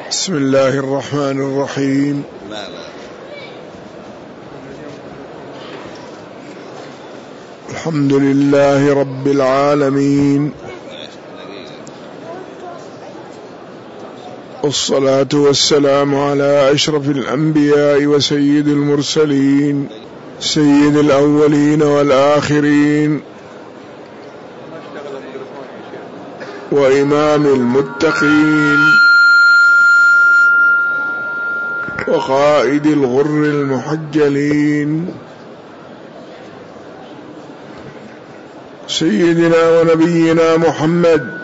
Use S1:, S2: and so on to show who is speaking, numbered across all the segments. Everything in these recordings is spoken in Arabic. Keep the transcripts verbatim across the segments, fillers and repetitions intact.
S1: بسم الله الرحمن الرحيم. الحمد لله رب العالمين، والصلاة والسلام على أشرف الأنبياء وسيد المرسلين، سيد الأولين والآخرين، وإمام المتقين، وقائد الغر المحجلين، سيدنا ونبينا محمد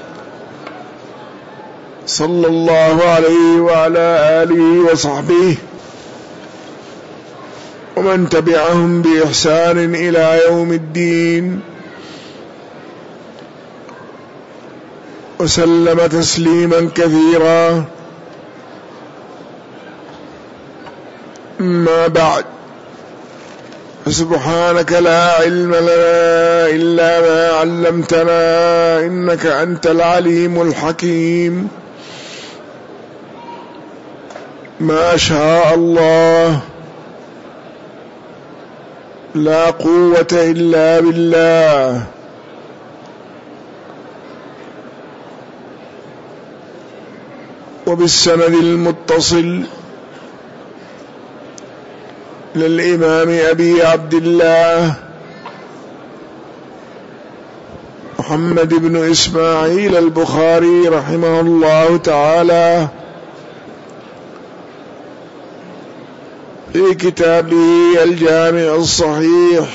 S1: صلى الله عليه وعلى آله وصحبه ومن تبعهم بإحسان إلى يوم الدين، وسلم تسليما كثيرا. أما بعد، فسبحانك لا علم لنا إلا ما علمتنا، إنك أنت العليم الحكيم. ما شاء الله، لا قوة إلا بالله. وبالسند المتصل للإمام أبي عبد الله محمد بن إسماعيل البخاري رحمه الله تعالى في كتابه الجامع الصحيح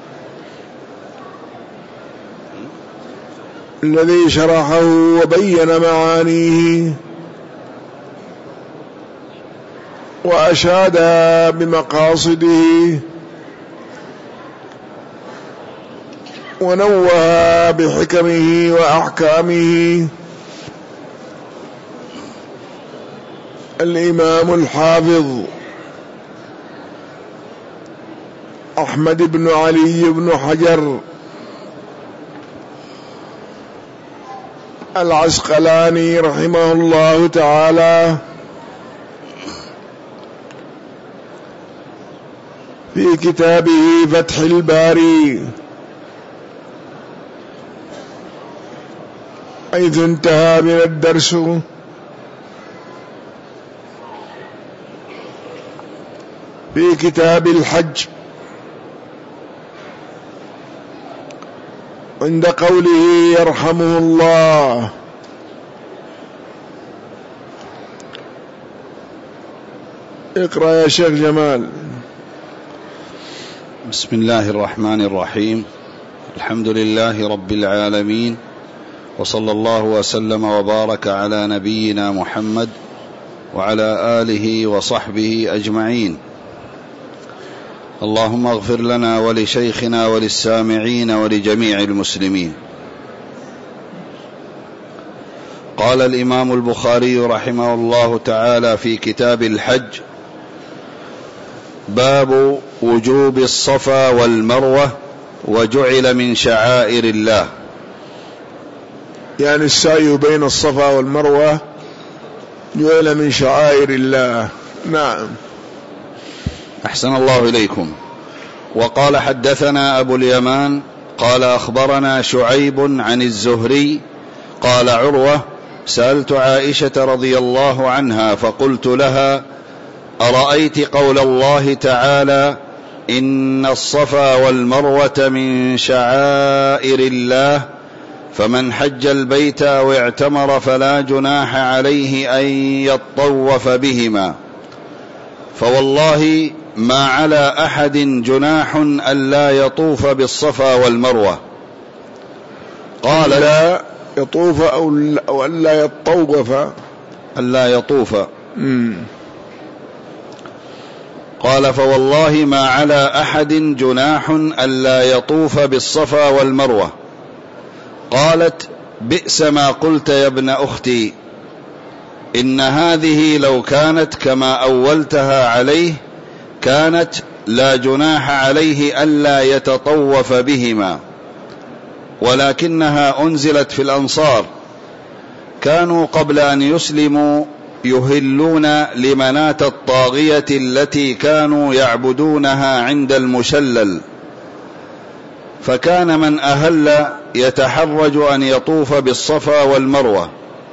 S1: الذي شرحه وبين معانيه وأشاد بمقاصده ونوه بحكمه وأحكامه الإمام الحافظ أحمد بن علي بن حجر العسقلاني رحمه الله تعالى في كتابه فتح الباري، حيث انتهى من الدرس في كتاب الحج عند قوله يرحمه الله. اقرأ يا شيخ جمال.
S2: بسم الله الرحمن الرحيم. الحمد لله رب العالمين، وصلى الله وسلم وبارك على نبينا محمد وعلى آله وصحبه أجمعين. اللهم اغفر لنا ولشيخنا وللسامعين ولجميع المسلمين. قال الإمام البخاري رحمه الله تعالى في كتاب الحج: باب وجوب الصفا والمروة وجعل من شعائر الله.
S1: يعني السعي بين الصفا والمروة جعل من شعائر الله. نعم.
S2: أحسن الله إليكم. وقال حدثنا أبو اليمان قال أخبرنا شعيب عن الزهري قال عروة: سألت عائشة رضي الله عنها فقلت لها: أرأيت قول الله تعالى: إن الصفا والمروة من شعائر الله، فمن حج البيت أو اعتمر فلا جناح عليه أن يطوف بهما، فوالله ما على أحد جناح ألا يطوف بالصفا والمروة.
S1: قال: لا يطوف أو ألا يطوف
S2: ألا يطوف
S1: مم.
S2: قال: فوالله ما على أحد جناح ألا يطوف بالصفا والمروة. قالت: بئس ما قلت يا ابن أختي، إن هذه لو كانت كما أولتها عليه كانت لا جناح عليه ألا يتطوف بهما، ولكنها أنزلت في الأنصار، كانوا قبل أن يسلموا يهلون لمناة الطاغية التي كانوا يعبدونها عند المشلل، فكان من أهل يتحرج أن يطوف بالصفا والمروة،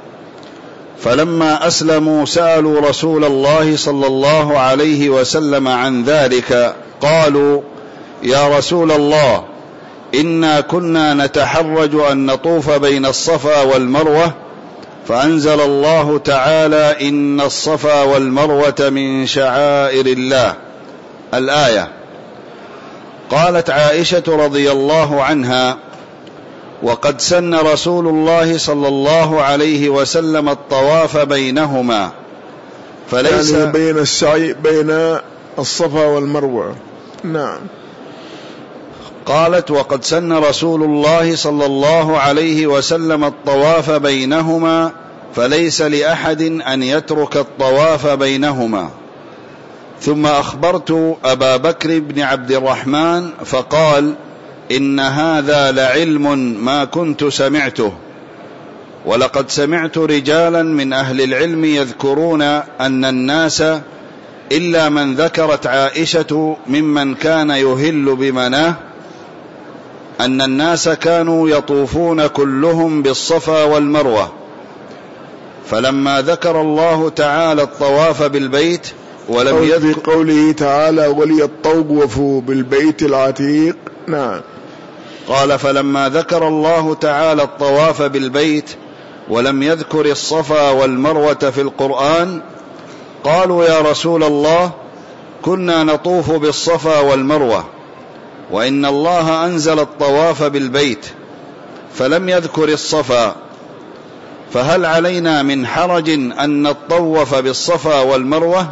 S2: فلما أسلموا سألوا رسول الله صلى الله عليه وسلم عن ذلك، قالوا: يا رسول الله، إنا كنا نتحرج أن نطوف بين الصفا والمروة، فأنزل الله تعالى: إن الصفا والمروة من شعائر الله، الآية. قالت عائشة رضي الله عنها: وقد سن رسول الله صلى الله عليه وسلم الطواف بينهما، فليس
S1: يعني بين السعي بين الصفا والمروة. نعم.
S2: قالت: وقد سن رسول الله صلى الله عليه وسلم الطواف بينهما، فليس لأحد أن يترك الطواف بينهما. ثم أخبرت أبا بكر بن عبد الرحمن فقال: إن هذا لعلم ما كنت سمعته، ولقد سمعت رجالا من أهل العلم يذكرون أن الناس إلا من ذكرت عائشة ممن كان يهل بمناه أن الناس كانوا يطوفون كلهم بالصفا والمروة، فلما ذكر الله تعالى الطواف بالبيت ولم يذكر
S1: في قوله تعالى: وليطوفوا بالبيت العتيق. نعم.
S2: قال: فلما ذكر الله تعالى الطواف بالبيت ولم يذكر الصفا والمروة في القرآن، قالوا: يا رسول الله، كنا نطوف بالصفا والمروة، وإن الله أنزل الطواف بالبيت فلم يذكر الصفا، فهل علينا من حرج أن نطوف بالصفا والمروة؟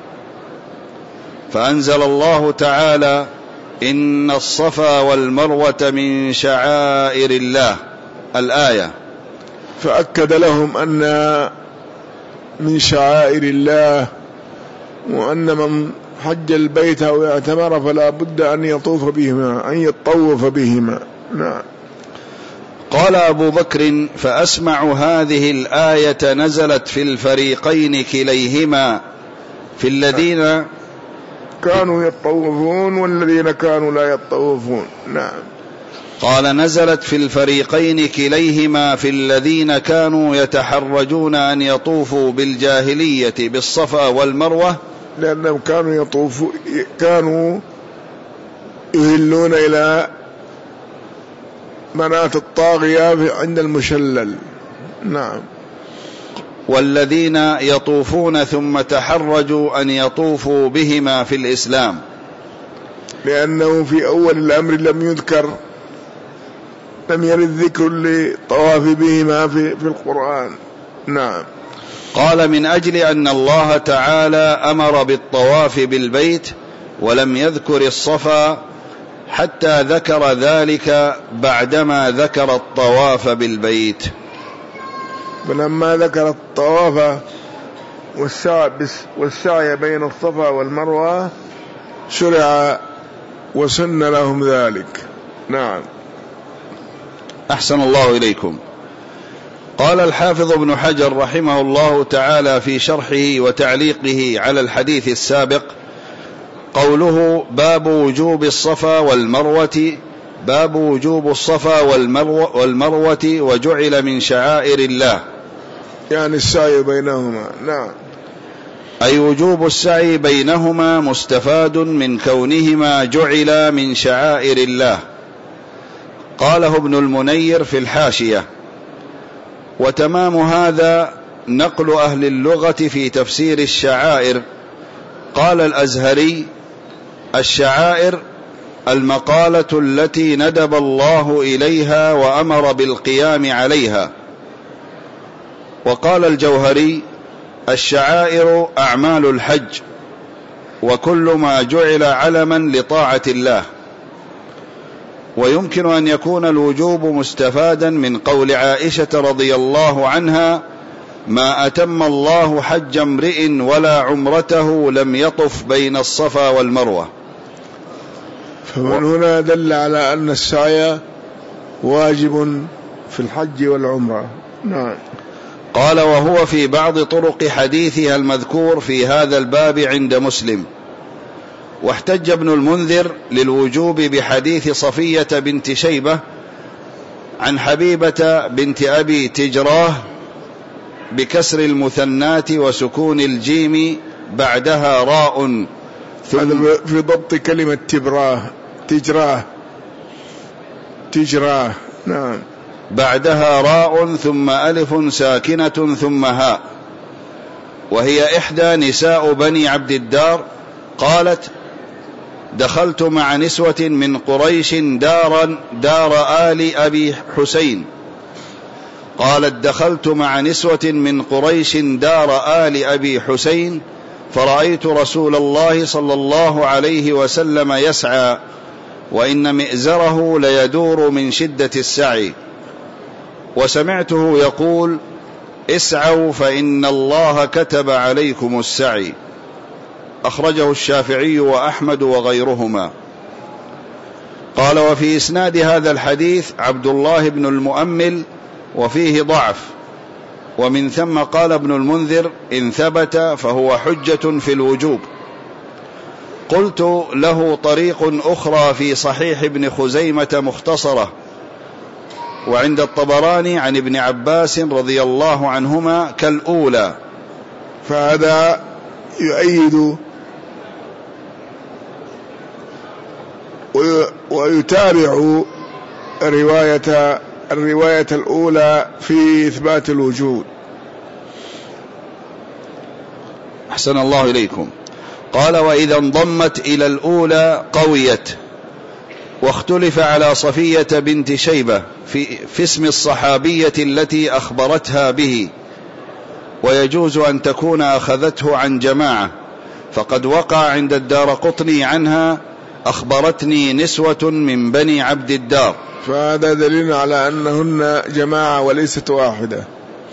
S2: فأنزل الله تعالى: إن الصفا والمروة من شعائر الله، الآية.
S1: فأكد لهم أن من شعائر الله، وأن من حج البيت أو اعتمر فلا بد أن يطوف بهما، أن يطوف بهما. نعم.
S2: قال أبو بكر: فأسمع هذه الآية نزلت في الفريقين كليهما، في الذين
S1: كانوا يطوفون والذين كانوا لا يطوفون. نعم.
S2: قال: نزلت في الفريقين كليهما، في الذين كانوا يتحرجون أن يطوفوا بالجاهلية بالصفا والمروة،
S1: لأنهم كانوا يطوفوا كانوا يهلون إلى مناة الطاغية عند المشلل. نعم.
S2: والذين يطوفون ثم تحرجوا أن يطوفوا بهما في الإسلام،
S1: لأنه في أول الأمر لم يذكر، لم يرد ذكر للطواف بهما في, في القرآن. نعم.
S2: قال: من أجل أن الله تعالى أمر بالطواف بالبيت ولم يذكر الصفا حتى ذكر ذلك بعدما ذكر الطواف بالبيت.
S1: فلما ذكر الطواف والسعي, والسعي بين الصفا والمروة شرع وسن لهم ذلك. نعم.
S2: أحسن الله إليكم. قال الحافظ ابن حجر رحمه الله تعالى في شرحه وتعليقه على الحديث السابق: قوله باب وجوب الصفا والمروة، باب وجوب الصفا والمروة, والمروة وجعل من شعائر الله،
S1: يعني السعي بينهما. نعم.
S2: أي وجوب السعي بينهما مستفاد من كونهما جعل من شعائر الله. قاله ابن المنير في الحاشية. وتمام هذا نقل أهل اللغة في تفسير الشعائر. قال الأزهري: الشعائر المقالة التي ندب الله إليها وأمر بالقيام عليها. وقال الجوهري: الشعائر أعمال الحج، وكل ما جعل علما لطاعة الله. ويمكن أن يكون الوجوب مستفادا من قول عائشة رضي الله عنها: ما أتم الله حج امرئ ولا عمرته لم يطف بين الصفا والمروة.
S1: فمن هنا دل على أن السعي واجب في الحج والعمرة. نعم.
S2: قال: وهو في بعض طرق حديثها المذكور في هذا الباب عند مسلم. واحتج ابن المنذر للوجوب بحديث صفية بنت شيبة عن حبيبة بنت أبي تجراه بكسر المثنات وسكون الجيم بعدها راء،
S1: ثم في ضبط كلمة تبراه تجراه تجراه نعم،
S2: بعدها راء ثم ألف ساكنة ثم هاء. وهي إحدى نساء بني عبد الدار. قالت: دخلت مع نسوة من قريش دارا دار آل أبي حسين. قالت: دخلت مع نسوة من قريش دار آل أبي حسين فرأيت رسول الله صلى الله عليه وسلم يسعى، وإن مئزره ليدور من شدة السعي، وسمعته يقول: اسعوا فإن الله كتب عليكم السعي. أخرجه الشافعي وأحمد وغيرهما. قال: وفي إسناد هذا الحديث عبد الله بن المؤمل وفيه ضعف، ومن ثم قال ابن المنذر: إن ثبت فهو حجة في الوجوب. قلت: له طريق أخرى في صحيح ابن خزيمة مختصرة، وعند الطبراني عن ابن عباس رضي الله عنهما كالأولى.
S1: فهذا يؤيد ويتابع الرواية الرواية الأولى في إثبات الوجود.
S2: أحسن الله إليكم. قال: وإذا انضمت إلى الأولى قويت. واختلف على صفية بنت شيبة في, في اسم الصحابية التي أخبرتها به، ويجوز أن تكون أخذته عن جماعة، فقد وقع عند الدارقطني عنها: أخبرتني نسوة من بني عبد الدار.
S1: فهذا دليل على أنهن جماعة وليست واحدة.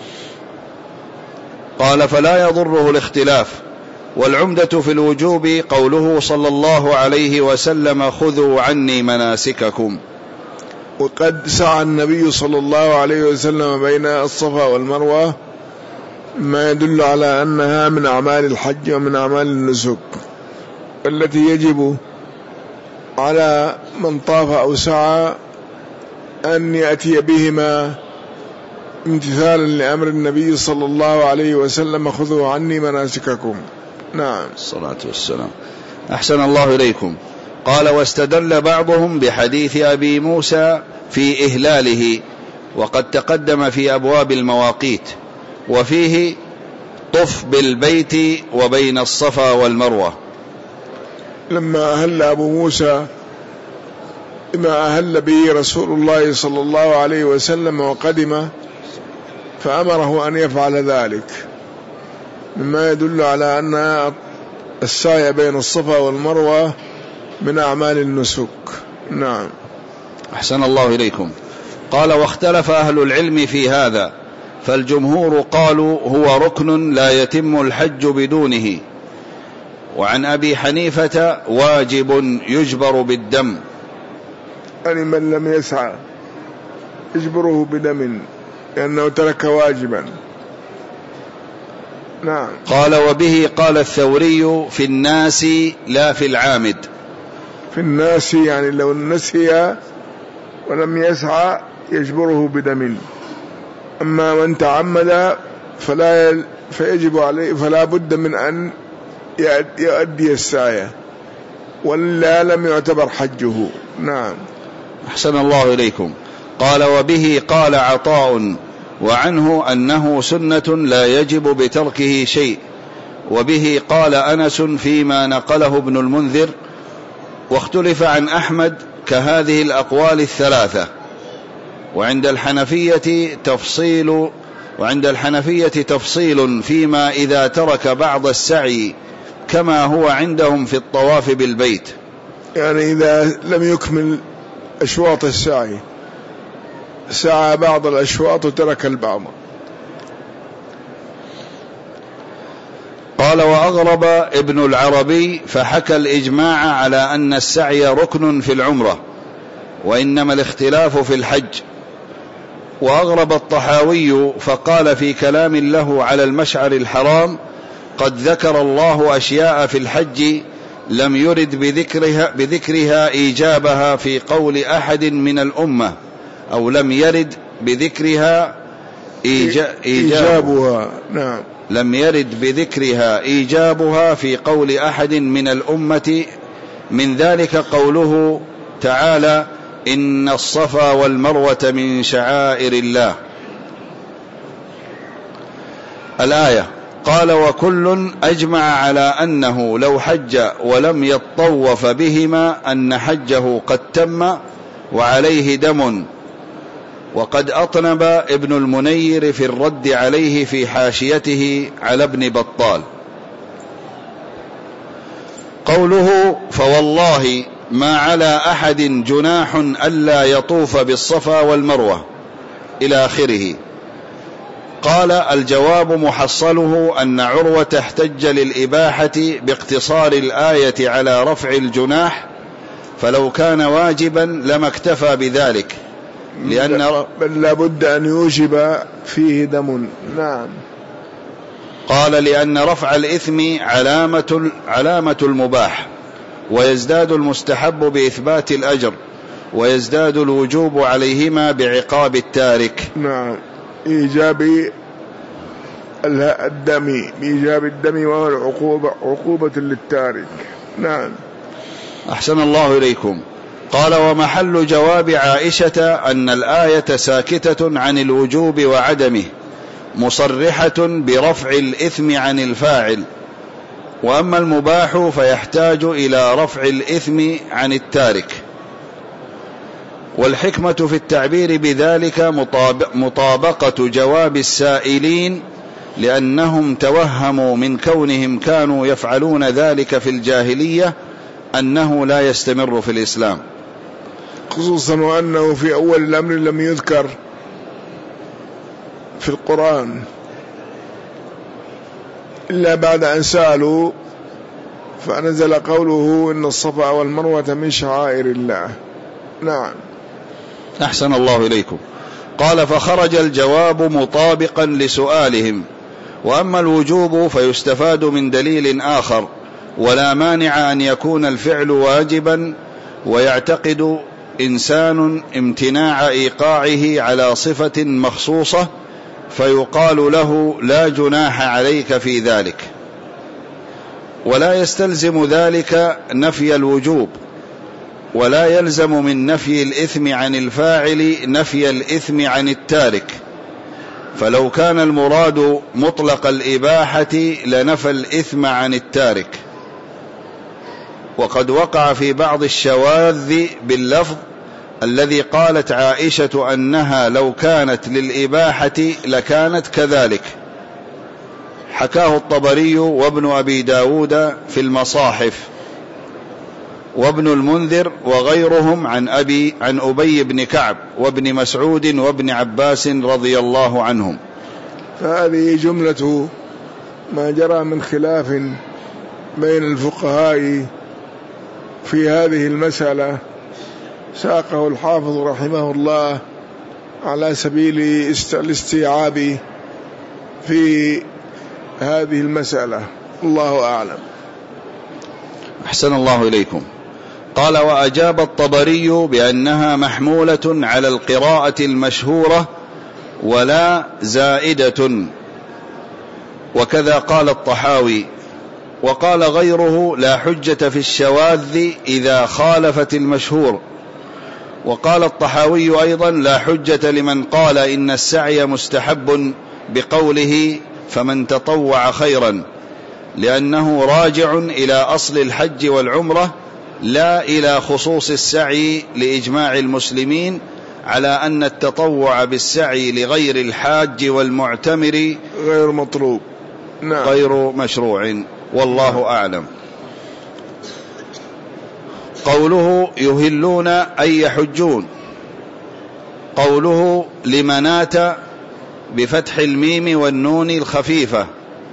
S2: قال: فلا يضره الاختلاف، والعمدة في الوجوب قوله صلى الله عليه وسلم: خذوا عني مناسككم.
S1: وقد سعى النبي صلى الله عليه وسلم بين الصفا والمروة، ما يدل على أنها من أعمال الحج ومن أعمال النسك التي يجب على من طاف أو سعى أن يأتي بهما امتثالا لأمر النبي صلى الله عليه وسلم: خذوا عني مناسككم. نعم،
S2: الصلاة والسلام. أحسن الله إليكم. قال: واستدل بعضهم بحديث أبي موسى في إهلاله، وقد تقدم في أبواب المواقيت، وفيه: طف بالبيت وبين الصفا والمروة.
S1: لما أهل أبو موسى ما أهل به رسول الله صلى الله عليه وسلم وقدم، فأمره أن يفعل ذلك، مما يدل على أن السعي بين الصفا والمروة من أعمال النسك. نعم.
S2: أحسن الله إليكم. قال: واختلف أهل العلم في هذا، فالجمهور قالوا هو ركن لا يتم الحج بدونه. وعن أبي حنيفة: واجب يجبر بالدم،
S1: يعني من لم يسعى يجبره بدم لأنه ترك واجبا. نعم.
S2: قال: وبه قال الثوري في الناس لا في العامد.
S1: في الناس يعني لو نسي ولم يسعى يجبره بدم، أما من تعمد فلا فيجب عليه فلا بد من أن يؤدي السعي، ولا لم يعتبر حجه. نعم.
S2: أحسن الله إليكم. قال: وبه قال عطاء، وعنه أنه سنة لا يجب بتركه شيء. وبه قال أنس فيما نقله ابن المنذر. واختلف عن أحمد كهذه الأقوال الثلاثة. وعند الحنفية تفصيل وعند الحنفية تفصيل فيما إذا ترك بعض السعي، كما هو عندهم في الطواف بالبيت،
S1: يعني إذا لم يكمل أشواط السعي، سعى بعض الأشواط وترك البعض.
S2: قال: وأغرب ابن العربي فحكى الإجماع على أن السعي ركن في العمرة، وإنما الاختلاف في الحج. وأغرب الطحاوي فقال في كلام له على المشعر الحرام: قد ذكر الله أشياء في الحج لم يرد بذكرها, بذكرها إيجابها في قول أحد من الأمة، أو لم يرد بذكرها إيجا إيجابها.
S1: نعم.
S2: لم يرد بذكرها إيجابها في قول أحد من الأمة، من ذلك قوله تعالى: إن الصفا والمروة من شعائر الله. الآية. قال: وكل أجمع على أنه لو حج ولم يطوف بهما أن حجه قد تم وعليه دم. وقد أطنب ابن المنير في الرد عليه في حاشيته على ابن بطال. قوله: فوالله ما على أحد جناح ألا يطوف بالصفا والمروة إلى آخره. قال: الجواب محصله أن عروة احتج للإباحة باقتصار الآية على رفع الجناح، فلو كان واجبا لما اكتفى بذلك، لأن
S1: بل لابد أن يوجب فيه دم. نعم.
S2: قال: لأن رفع الإثم علامة, علامة المباح، ويزداد المستحب بإثبات الأجر، ويزداد الوجوب عليهما بعقاب التارك.
S1: نعم. إيجاب الدم، بإيجاب الدم وهو العقوبة، عقوبة للتارك. نعم.
S2: أحسن الله إليكم. قال: ومحل جواب عائشة أن الآية ساكتة عن الوجوب وعدمه، مصرحة برفع الإثم عن الفاعل، وأما المباح فيحتاج إلى رفع الإثم عن التارك. والحكمة في التعبير بذلك مطابقة جواب السائلين، لأنهم توهموا من كونهم كانوا يفعلون ذلك في الجاهلية أنه لا يستمر في الإسلام،
S1: خصوصا وأنه في أول الأمر لم يذكر في القرآن إلا بعد أن سألوا فنزل قوله: إن الصفا والمروة من شعائر الله. نعم.
S2: أحسن الله إليكم. قال: فخرج الجواب مطابقا لسؤالهم. وأما الوجوب فيستفاد من دليل آخر: ولا مانع أن يكون الفعل واجبا ويعتقد إنسان امتناع إيقاعه على صفة مخصوصة، فيقال له: لا جناح عليك في ذلك، ولا يستلزم ذلك نفي الوجوب، ولا يلزم من نفي الإثم عن الفاعل نفي الإثم عن التارك. فلو كان المراد مطلق الإباحة لنفى الإثم عن التارك. وقد وقع في بعض الشواذ باللفظ الذي قالت عائشة أنها لو كانت للإباحة لكانت كذلك، حكاه الطبري وابن أبي داود في المصاحف، وابن المنذر وغيرهم عن أبي عن أبي بن كعب وابن مسعود وابن عباس رضي الله عنهم.
S1: فهذه جملة ما جرى من خلاف بين الفقهاء في هذه المسألة، ساقه الحافظ رحمه الله على سبيل الاستيعاب في هذه المسألة. الله أعلم.
S2: أحسن الله إليكم. قال: وأجاب الطبري بأنها محمولة على القراءة المشهورة ولا زائدة، وكذا قال الطحاوي. وقال غيره: لا حجة في الشواذ إذا خالفت المشهور. وقال الطحاوي أيضا: لا حجة لمن قال إن السعي مستحب بقوله: فمن تطوع خيرا، لأنه راجع إلى أصل الحج والعمرة لا إلى خصوص السعي، لإجماع المسلمين على أن التطوع بالسعي لغير الحاج والمعتمر
S1: غير مطلوب. نعم.
S2: غير مشروع، والله أعلم. قوله: يهلون أي يحجون. قوله: لمناة بفتح الميم والنون الخفيفة،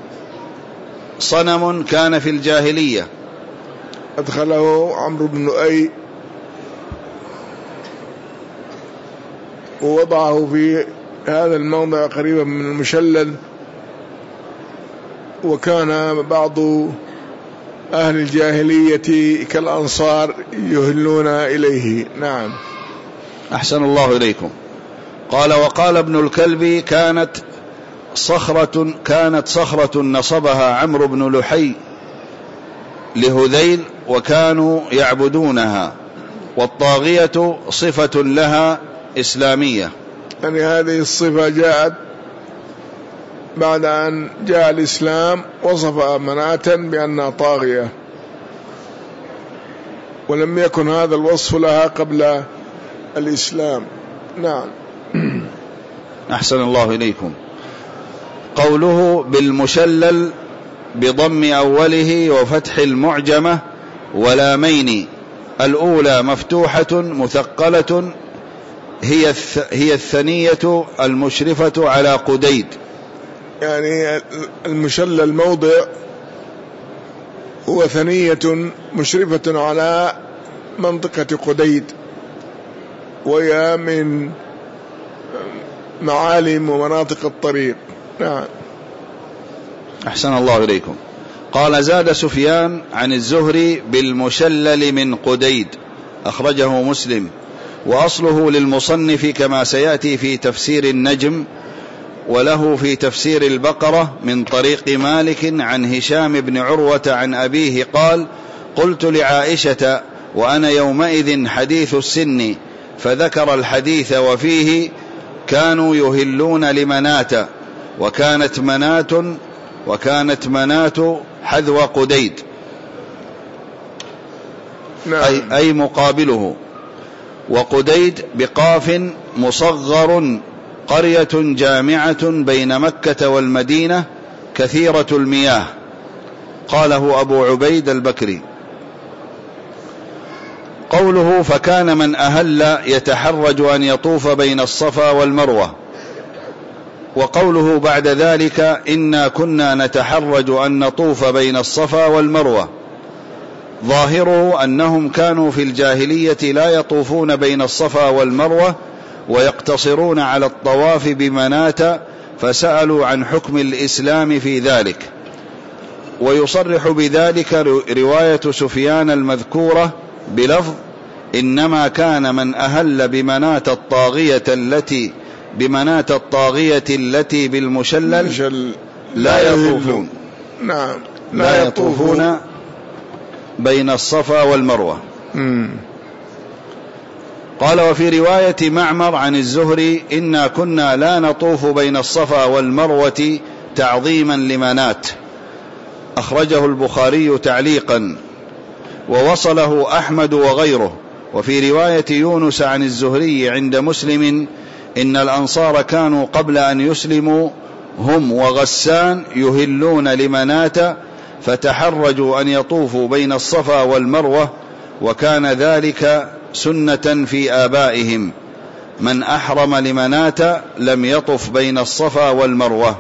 S2: صنم كان في الجاهلية
S1: أدخله عمرو بن لؤي ووضعه في هذا الموضع قريبا من المشلل، وكان بعض أهل الجاهلية كالأنصار يهلون إليه. نعم.
S2: أحسن الله إليكم. قال: وقال ابن الكلب: كانت صخرة كانت صخرة نصبها عمرو بن لحي لهذيل وكانوا يعبدونها، والطاغية صفة لها إسلامية.
S1: يعني هذه الصفة جاءت بعد أن جاء الإسلام، وصف مناة بأنها طاغية، ولم يكن هذا الوصف لها قبل الإسلام. نعم.
S2: أحسن الله إليكم. قوله بالمشلل بضم أوله وفتح المعجمة ولامين، الأولى مفتوحة مثقلة هي هي الثنية المشرفة على قديد.
S1: يعني المشلل موضع هو ثنية مشرفة على منطقة قديد، وهي من معالم ومناطق الطريق. نعم.
S2: أحسن الله إليكم. قال: زاد سفيان عن الزهري بالمشلل من قديد، أخرجه مسلم، وأصله للمصنف كما سيأتي في تفسير النجم، وله في تفسير البقرة من طريق مالك عن هشام بن عروة عن أبيه قال: قلت لعائشة وأنا يومئذ حديث السن، فذكر الحديث وفيه كانوا يهلون لمناة، وكانت مناة وكانت مناة حذو قديد.
S1: نعم.
S2: أي, أي مقابله. وقديد بقاف مصغر قرية جامعة بين مكة والمدينة كثيرة المياه. قاله أبو عبيد البكري. قوله فكان من أهل يتحرج أن يطوف بين الصفا والمروة. وقوله بعد ذلك إنا كنا نتحرج أن نطوف بين الصفا والمروة، ظاهره أنهم كانوا في الجاهلية لا يطوفون بين الصفا والمروة ويقتصرون على الطواف بمناة، فسألوا عن حكم الإسلام في ذلك. ويصرح بذلك رواية سفيان المذكورة بلفظ إنما كان من أهل بمناة الطاغية التي بمناة الطاغية التي بالمشلل لا يطوفون.
S1: نعم.
S2: لا يطوفون بين الصفا والمروة.
S1: مم.
S2: قال: وفي رواية معمر عن الزهري إنا كنا لا نطوف بين الصفا والمروة تعظيما لمنات، أخرجه البخاري تعليقا، ووصله أحمد وغيره. وفي رواية يونس عن الزهري عند مسلم إن الأنصار كانوا قبل أن يسلموا هم وغسان يهلون لمناة، فتحرجوا أن يطوفوا بين الصفا والمروة، وكان ذلك سنة في آبائهم. من أحرم لمناة لم يطف بين الصفا والمروة.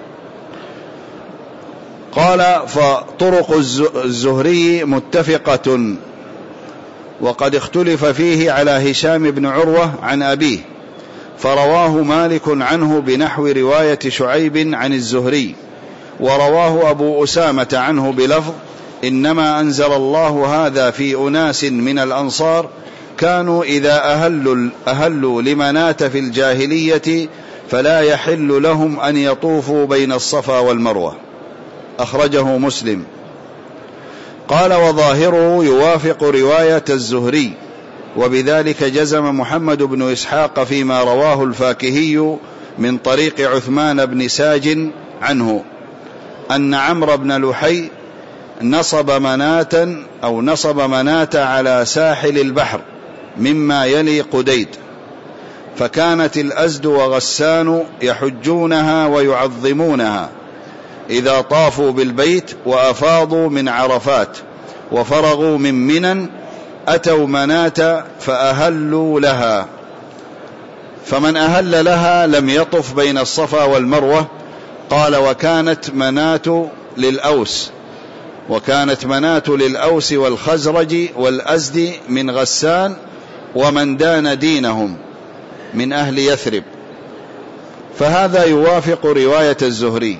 S2: قال: فطرق الزهري متفقة، وقد اختلف فيه على هشام بن عروة عن أبيه، فرواه مالك عنه بنحو رواية شعيب عن الزهري، ورواه أبو أسامة عنه بلفظ إنما أنزل الله هذا في أناس من الأنصار كانوا إذا أهلوا, أهلوا لمناة في الجاهلية فلا يحل لهم أن يطوفوا بين الصفا والمروة، أخرجه مسلم. قال: وظاهره يوافق رواية الزهري، وبذلك جزم محمد بن إسحاق فيما رواه الفاكهي من طريق عثمان بن ساج عنه أن عمرو بن لحي نصب مناة أو نصب مناة على ساحل البحر مما يلي قديد، فكانت الأزد وغسان يحجونها ويعظمونها إذا طافوا بالبيت وأفاضوا من عرفات وفرغوا من منن أتوا مناة فأهلوا لها. فمن أهل لها لم يطف بين الصفا والمروة. قال: وكانت مناة للأوس وكانت مناة للأوس والخزرج والأزد من غسان ومن دان دينهم من أهل يثرب. فهذا يوافق رواية الزهري.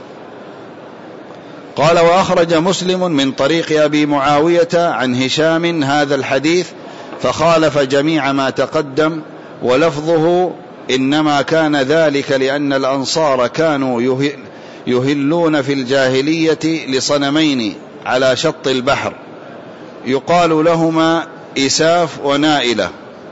S2: قال: وأخرج مسلم من طريق أبي معاوية عن هشام هذا الحديث فخالف جميع ما تقدم، ولفظه: إنما كان ذلك لأن الأنصار كانوا يهلون في الجاهلية لصنمين على شط البحر يقال لهما إساف ونائلة،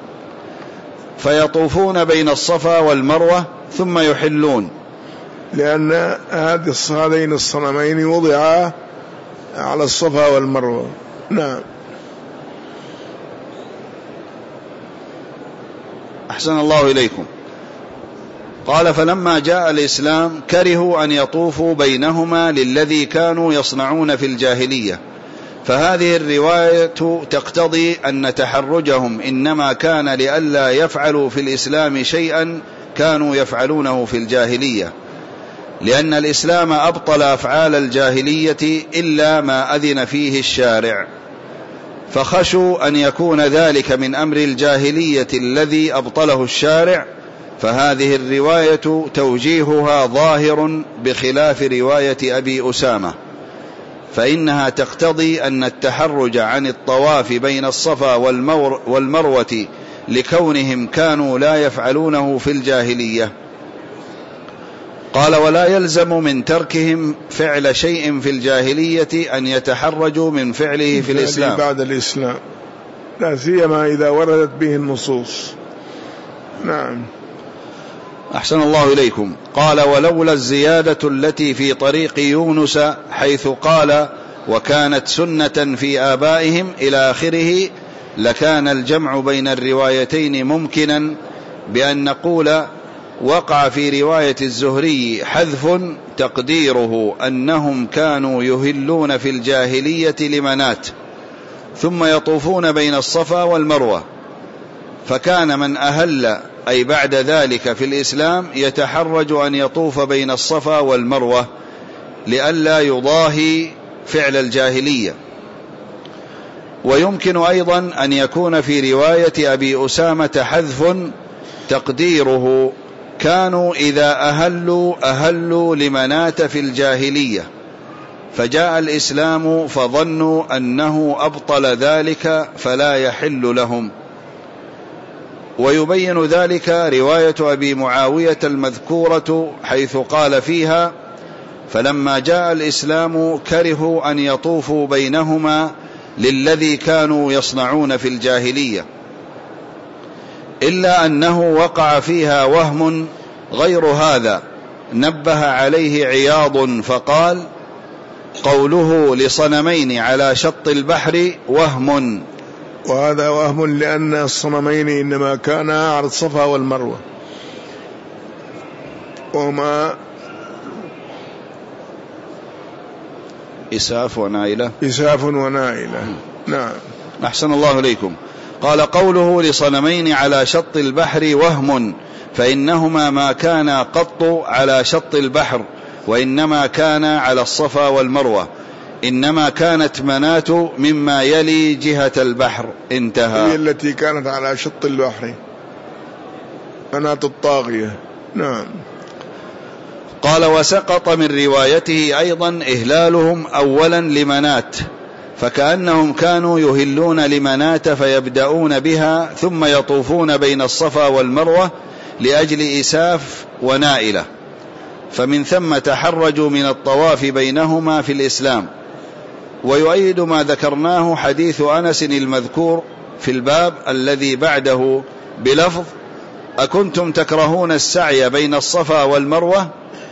S2: فيطوفون بين الصفا والمروة ثم يحلون،
S1: لأن هذين الصنمين وضعا على الصفا والمروة. نعم.
S2: أحسن الله إليكم. قال: فلما جاء الإسلام كرهوا أن يطوفوا بينهما للذي كانوا يصنعون في الجاهلية، فهذه الرواية تقتضي أن تحرجهم إنما كان لئلا يفعلوا في الإسلام شيئا كانوا يفعلونه في الجاهلية، لأن الإسلام أبطل أفعال الجاهلية إلا ما أذن فيه الشارع، فخشوا أن يكون ذلك من أمر الجاهلية الذي أبطله الشارع، فهذه الرواية توجيهها ظاهر بخلاف رواية أبي أسامة، فإنها تقتضي أن التحرج عن الطواف بين الصفا والمروة لكونهم كانوا لا يفعلونه في الجاهلية. قال: ولا يلزم من تركهم فعل شيء في الجاهلية أن يتحرجوا من فعله في الإسلام
S1: بعد الإسلام، لا سيما إذا وردت به النصوص. نعم.
S2: أحسن الله إليكم. قال: ولولا الزيادة التي في طريق يونس حيث قال: وكانت سنة في آبائهم إلى آخره، لكان الجمع بين الروايتين ممكنا بأن نقول: وقع في رواية الزهري حذف تقديره أنهم كانوا يهلون في الجاهلية لمنات ثم يطوفون بين الصفا والمروة، فكان من أهل أي بعد ذلك في الإسلام يتحرج أن يطوف بين الصفا والمروة لئلا يضاهي فعل الجاهلية. ويمكن أيضا أن يكون في رواية أبي أسامة حذف تقديره كانوا إذا أهلوا أهلوا لمنات في الجاهلية، فجاء الإسلام فظنوا أنه أبطل ذلك فلا يحل لهم. ويبين ذلك رواية أبي معاوية المذكورة حيث قال فيها: فلما جاء الإسلام كرهوا أن يطوفوا بينهما للذي كانوا يصنعون في الجاهلية، إلا أنه وقع فيها وهم غير هذا نبه عليه عياض فقال: قوله لصنمين على شط البحر وهم،
S1: وهذا وهم لأن الصنمين إنما كانا على الصفا والمروة، وهما
S2: إساف ونائلة.
S1: إساف ونائلة. نعم.
S2: أحسن الله إليكم. قال: قوله لصنمين على شط البحر وهم، فإنهما ما كانا قط على شط البحر، وإنما كانا على الصفا والمروة، إنما كانت منات مما يلي جهة البحر. انتهى.
S1: هي التي كانت على شط البحر، منات الطاغية. نعم.
S2: قال: وسقط من روايته أيضا إهلالهم أولا لمنات، فكأنهم كانوا يهلون لمنات فيبدأون بها ثم يطوفون بين الصفا والمروة لأجل إساف ونائلة، فمن ثم تحرجوا من الطواف بينهما في الإسلام. ويؤيد ما ذكرناه حديث أنس المذكور في الباب الذي بعده بلفظ: أكنتم تكرهون السعي بين الصفا والمروة؟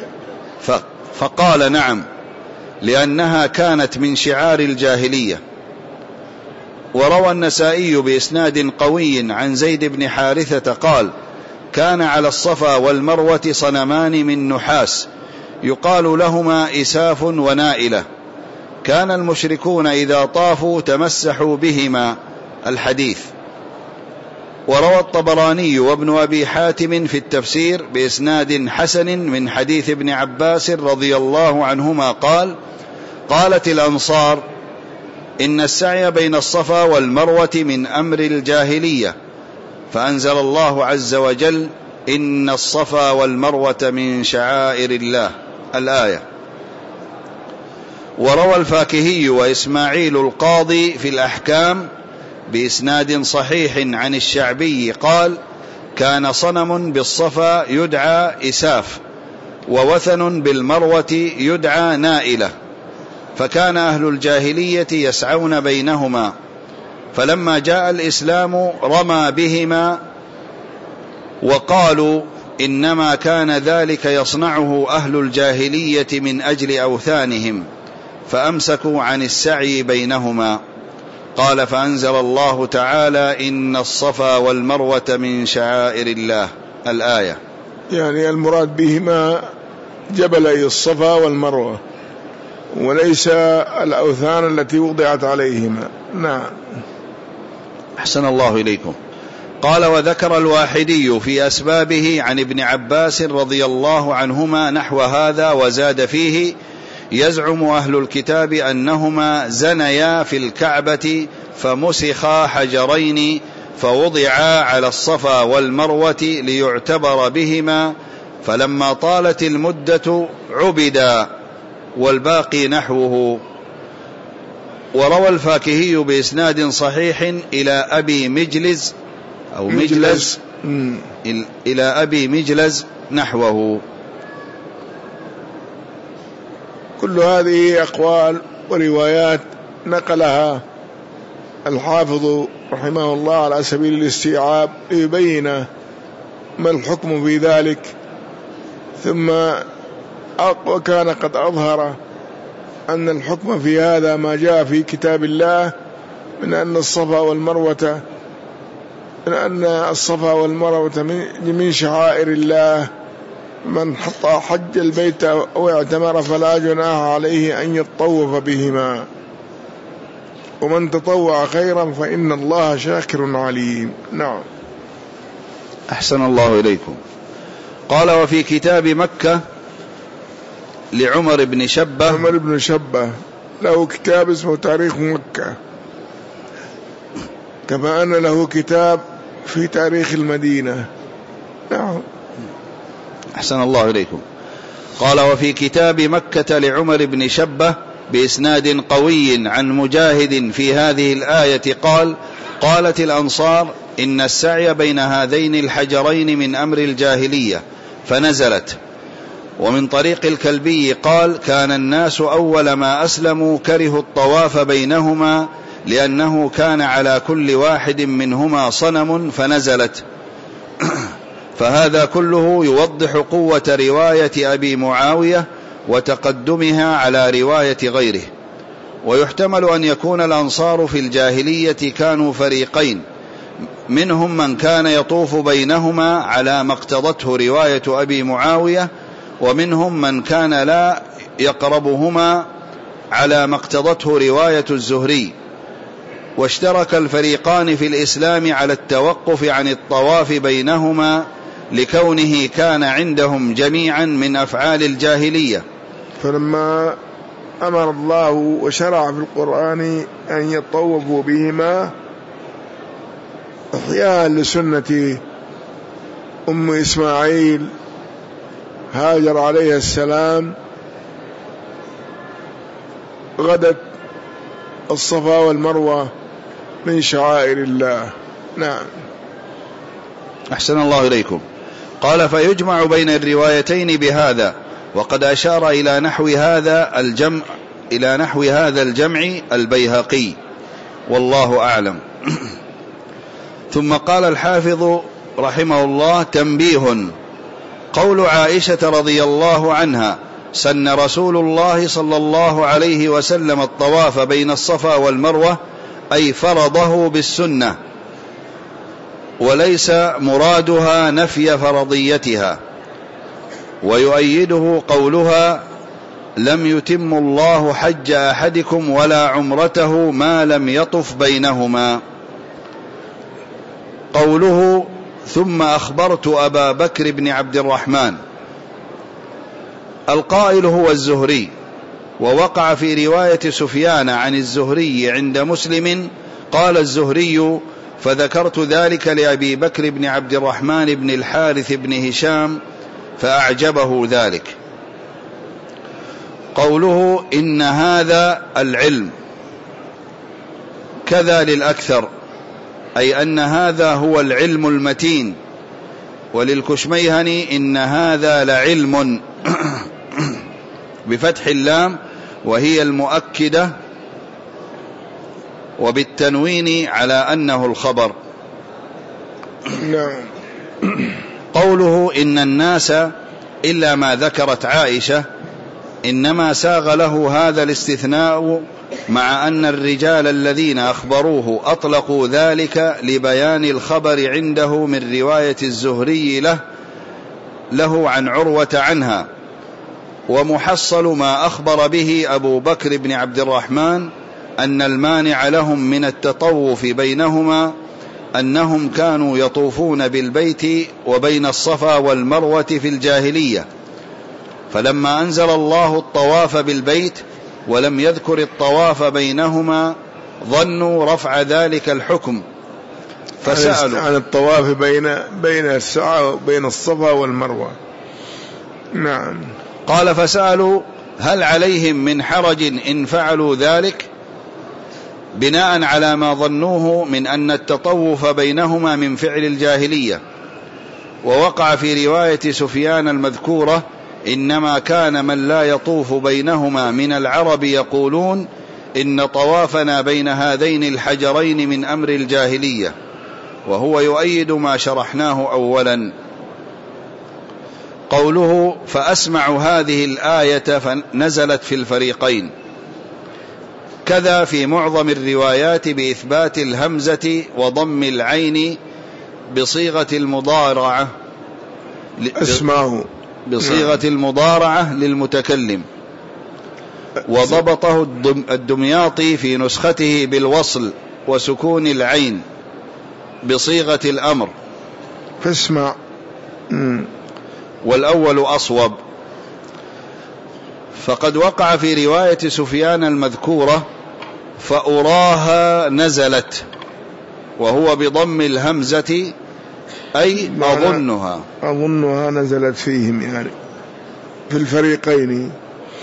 S2: فقال: نعم، لأنها كانت من شعار الجاهلية. وروى النسائي بإسناد قوي عن زيد بن حارثة قال: كان على الصفا والمروة صنمان من نحاس يقال لهما إساف ونائلة، كان المشركون إذا طافوا تمسحوا بهما. الحديث. وروى الطبراني وابن أبي حاتم في التفسير بإسناد حسن من حديث ابن عباس رضي الله عنهما قال: قالت الأنصار: إن السعي بين الصفا والمروة من أمر الجاهلية، فأنزل الله عز وجل: إن الصفا والمروة من شعائر الله الآية. وروى الفاكهي وإسماعيل القاضي في الأحكام بإسناد صحيح عن الشعبي قال: كان صنم بالصفا يدعى إساف، ووثن بالمروة يدعى نائلة، فكان أهل الجاهلية يسعون بينهما، فلما جاء الإسلام رمى بهما، وقالوا إنما كان ذلك يصنعه أهل الجاهلية من أجل أوثانهم، فأمسكوا عن السعي بينهما. قال: فأنزل الله تعالى: إن الصفا والمروة من شعائر الله الآية.
S1: يعني المراد بهما جبلي الصفا والمروة، وليس الأوثان التي وضعت عليهما. نعم.
S2: أحسن الله إليكم. قال: وذكر الواحدي في أسبابه عن ابن عباس رضي الله عنهما نحو هذا، وزاد فيه: يزعم أهل الكتاب أنهما زنيا في الكعبة فمسخا حجرين فوضعا على الصفا والمروة ليعتبر بهما، فلما طالت المدة عبدا، والباقي نحوه. وروى الفاكهي بإسناد صحيح إلى أبي مجلز أو مجلز إلى أبي مجلز نحوه.
S1: كل هذه أقوال وروايات نقلها الحافظ رحمه الله على سبيل الاستيعاب ليبين ما الحكم في ذلك، ثم وكان قد أظهر أن الحكم في هذا ما جاء في كتاب الله من أن الصفا والمروة من أن الصفا والمروة من شعائر الله، من حج البيت أو اعتمر فلا جناح عليه أن يطوف بهما، ومن تطوع خيرا فإن الله شاكر عليم. نعم.
S2: أحسن الله إليكم. قال: وفي كتاب مكة لعمر بن شبة.
S1: عمر بن شبة له كتاب اسمه تاريخ مكة، كما أن له كتاب في تاريخ المدينة. نعم.
S2: أحسن الله إليكم. قال: وفي كتاب مكة لعمر بن شبة بإسناد قوي عن مجاهد في هذه الآية قال: قالت الأنصار: إن السعي بين هذين الحجرين من أمر الجاهلية، فنزلت. ومن طريق الكلبي قال: كان الناس أول ما أسلموا كرهوا الطواف بينهما، لأنه كان على كل واحد منهما صنم، فنزلت. فهذا كله يوضح قوة رواية أبي معاوية وتقدمها على رواية غيره. ويحتمل أن يكون الأنصار في الجاهلية كانوا فريقين، منهم من كان يطوف بينهما على ما اقتضته رواية أبي معاوية، ومنهم من كان لا يقربهما على ما اقتضته رواية الزهري. واشترك الفريقان في الإسلام على التوقف عن الطواف بينهما، لكونه كان عندهم جميعا من أفعال الجاهلية.
S1: فلما أمر الله وشرع في القرآن أن يطوفوا بهما إحياء لسنة أم إسماعيل هاجر عليه السلام، غدت الصفا والمروة من شعائر الله. نعم.
S2: أحسن الله إليكم. قال: فيجمع بين الروايتين بهذا، وقد أشار إلى نحو هذا الجمع إلى نحو هذا الجمع البيهقي، والله أعلم. ثم قال الحافظ رحمه الله: تنبيه. قول عائشة رضي الله عنها: سن رسول الله صلى الله عليه وسلم الطواف بين الصفا والمروة، أي فرضه بالسنة، وليس مرادها نفي فرضيتها. ويؤيده قولها: لم يتم الله حج أحدكم ولا عمرته ما لم يطف بينهما. قوله: ثم أخبرت أبا بكر بن عبد الرحمن، القائل هو الزهري، ووقع في رواية سفيان عن الزهري عند مسلم قال الزهري: فذكرت ذلك لأبي بكر بن عبد الرحمن بن الحارث بن هشام فأعجبه ذلك. قوله إن هذا العلم كذا للأكثر، أي أن هذا هو العلم المتين. وللكشميهني إن هذا لعلم بفتح اللام وهي المؤكدة، وبالتنوين على أنه الخبر.
S1: نعم.
S2: قوله إن الناس إلا ما ذكرت عائشة، إنما ساغ له هذا الاستثناء مع أن الرجال الذين أخبروه أطلقوا ذلك لبيان الخبر عنده من رواية الزهري له له عن عروة عنها. ومحصل ما أخبر به أبو بكر بن عبد الرحمن أن المانع لهم من التطوف بينهما أنهم كانوا يطوفون بالبيت وبين الصفا والمروة في الجاهلية، فلما أنزل الله الطواف بالبيت ولم يذكر الطواف بينهما ظنوا رفع ذلك الحكم فسألوا
S1: عن الطواف بين بين السعى وبين الصفا والمروة. نعم.
S2: قال فسألوا هل عليهم من حرج إن فعلوا ذلك، بناء على ما ظنوه من أن التطوف بينهما من فعل الجاهلية. ووقع في رواية سفيان المذكورة إنما كان من لا يطوف بينهما من العرب يقولون إن طوافنا بين هذين الحجرين من أمر الجاهلية، وهو يؤيد ما شرحناه أولا. قوله فأسمع هذه الآية فنزلت في الفريقين، كذا في معظم الروايات بإثبات الهمزة وضم العين بصيغة المضارعة
S1: أسمعه
S2: بصيغة المضارعة للمتكلم. وضبطه الدمياطي في نسخته بالوصل وسكون العين بصيغة الأمر
S1: فاسمع،
S2: والأول أصوب. فقد وقع في رواية سفيان المذكورة فأراها نزلت، وهو بضم الهمزة أي أظنها
S1: أظنها نزلت فيهم، يعني في الفريقين.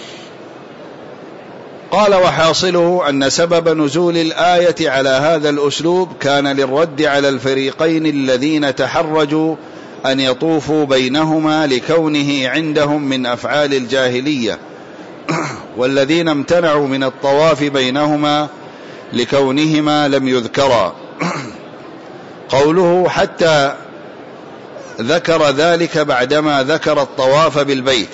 S2: قال وحاصله أن سبب نزول الآية على هذا الأسلوب كان للرد على الفريقين الذين تحرجوا أن يطوفوا بينهما لكونه عندهم من أفعال الجاهلية، والذين امتنعوا من الطواف بينهما لكونهما لم يذكرا. قوله حتى ذكر ذلك بعدما ذكر الطواف بالبيت،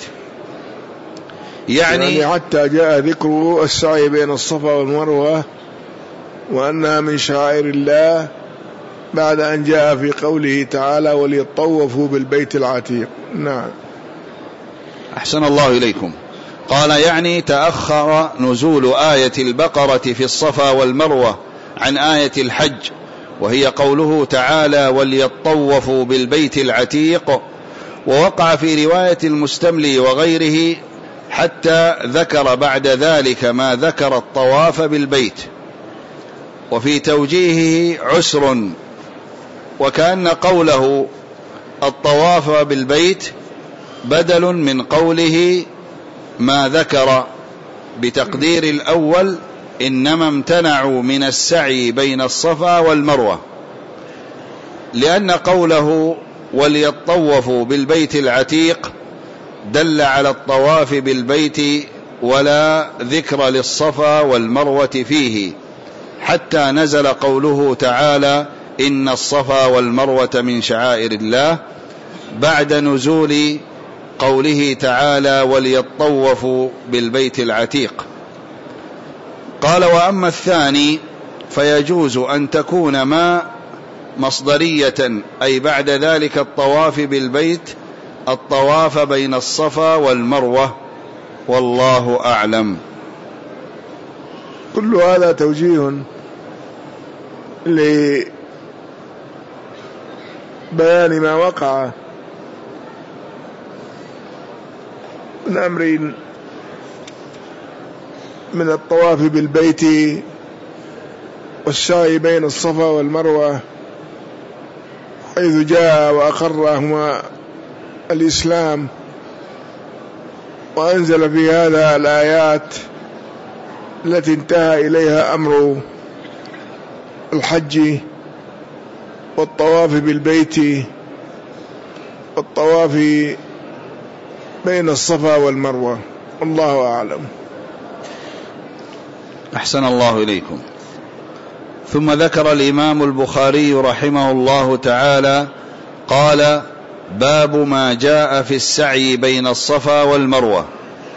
S2: يعني,
S1: يعني حتى جاء ذكر السعي بين الصفا والمروة وأنها من شعائر الله بعد أن جاء في قوله تعالى وليطوفوا بالبيت العتيق. نعم.
S2: أحسن الله إليكم. قال يعني تأخر نزول آية البقرة في الصفا والمروة عن آية الحج، وهي قوله تعالى وليطوفوا بالبيت العتيق. ووقع في رواية المستملي وغيره حتى ذكر بعد ذلك ما ذكر الطواف بالبيت، وفي توجيهه عسر، وكأن قوله الطواف بالبيت بدل من قوله ما ذكر، بتقدير الأول إنما امتنعوا من السعي بين الصفا والمروة، لأن قوله وليطوفوا بالبيت العتيق دل على الطواف بالبيت ولا ذكر للصفا والمروة فيه، حتى نزل قوله تعالى إن الصفا والمروة من شعائر الله بعد نزول قوله تعالى وليطوفوا بالبيت العتيق. قال وأما الثاني فيجوز أن تكون ما مصدرية، أي بعد ذلك الطواف بالبيت الطواف بين الصفا والمروة، والله أعلم.
S1: كل هذا توجيه لبيان ما وقع من أمر من الطواف بالبيت والسعي بين الصفا والمروة، حيث جاء وأقرهما الإسلام وأنزل في هذا الآيات التي انتهى إليها أمر الحج والطواف بالبيت والطواف بين الصفا والمروة. الله أعلم.
S2: أحسن الله إليكم. ثم ذكر الإمام البخاري رحمه الله تعالى قال: باب ما جاء في السعي بين الصفا والمروة.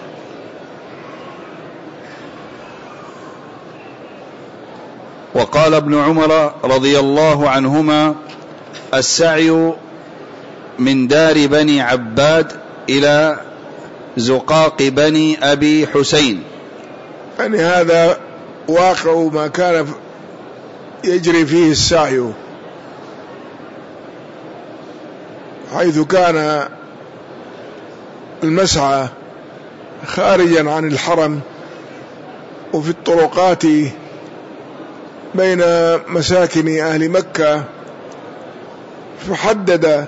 S2: وقال ابن عمر رضي الله عنهما: السعي من دار بني عباد إلى زقاق بني أبي حسين.
S1: يعني هذا واقع ما كان يجري فيه السعي، حيث كان المسعى خارجا عن الحرم وفي الطرقات بين مساكن أهل مكة، فحدد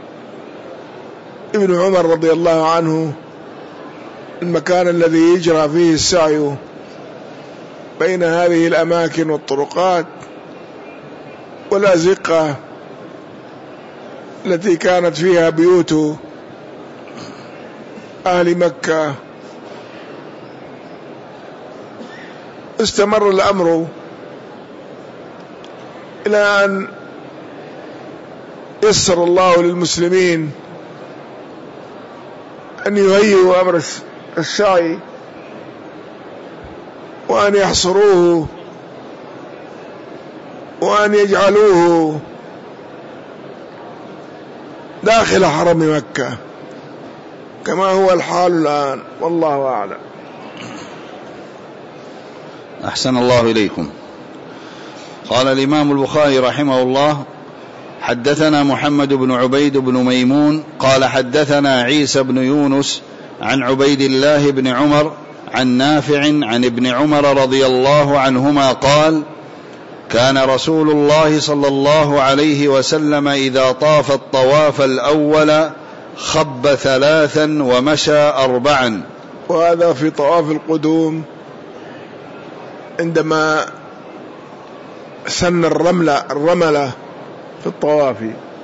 S1: ابن عمر رضي الله عنه المكان الذي يجرى فيه السعي بين هذه الأماكن والطرقات والأزقة التي كانت فيها بيوت أهل مكة. استمر الأمر إلى أن يسر الله للمسلمين أن يهيئوا أمر السعي وأن يحصروه وأن يجعلوه داخل حرم مكة كما هو الحال الآن، والله أعلم.
S2: أحسن الله إليكم. قال الإمام البخاري رحمه الله: حدثنا محمد بن عبيد بن ميمون قال حدثنا عيسى بن يونس عن عبيد الله بن عمر عن نافع عن ابن عمر رضي الله عنهما قال: كان رسول الله صلى الله عليه وسلم إذا طاف الطواف الأول خب ثلاثا ومشى أربعا.
S1: وهذا في طواف القدوم عندما سن الرملة الرملة في الطواف.